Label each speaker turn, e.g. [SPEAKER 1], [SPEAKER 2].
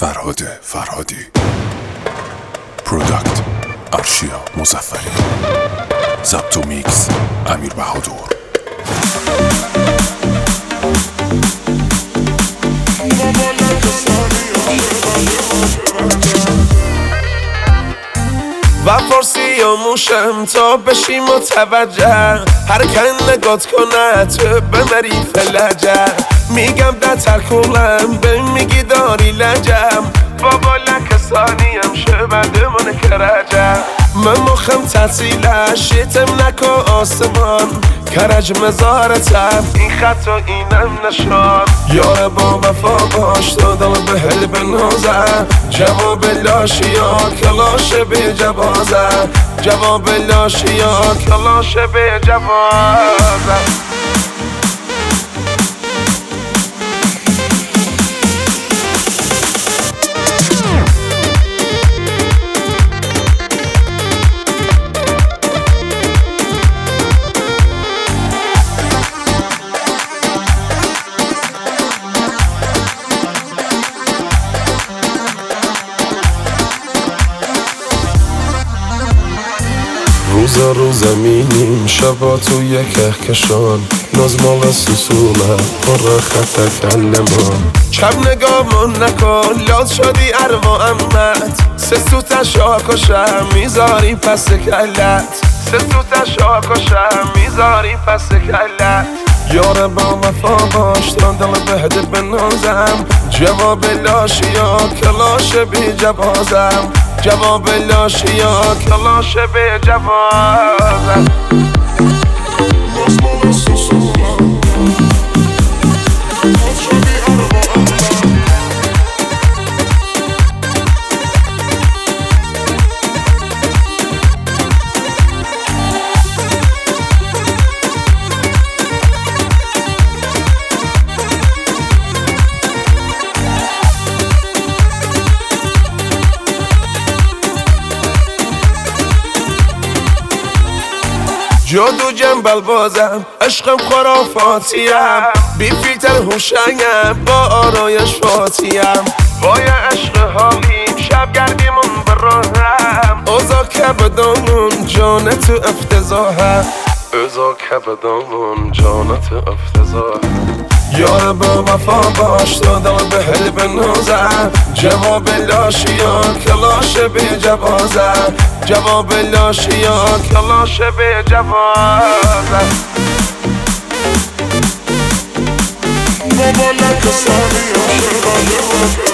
[SPEAKER 1] فرهاد فرهادی، پروداکت ارشیا مظفری، ضبط و میکس امیر بهادر.
[SPEAKER 2] و فارسی آموشم تا بشی متوجه، هر کن نگات کنه تو بمری فلجه. میگم ده ترکولم به میگی داری لجم، بابا لکسانیم شبده من کرجه. من مخم تعطیله شیتم نکن آسمان، کرج مزارتم این خط و اینم نشان. یار با وفا باش تو دل به هل بنازه، جواب لاشیا کلاش به جوازه، جواب لاشیا کلاش به جوازه. روزا رو زمینیم شبا توی کهکشان، نازمال سوسوله پر خط کلمان. چپ نگامون نکن لاد شدی اروا امت، سه سوت شاکشم میذاری پس کلت، سه سوت شاکشم میذاری پس کلت. یار با وفا باش تا دل بهده بنازم، جواب لاشیا کلاش بی جوازم، جواب لاشیا کلاش به جوازم. جادو جنبل بازم عشقم خرافاتیم، بی فیلتر هوشنگم با آرایش فاتیم. با یه عشق حالیم شب گردیمون براهم، اوزا که بدامون جان تو افتضاحه، اوزا که بدامون جان تو افتضاحه. یار با وفا باش تا دل به هل بنازم، جواب لاشیا کلاش به جوازه، جواب لاشیا کلاش به جوازه. بابا لکسانی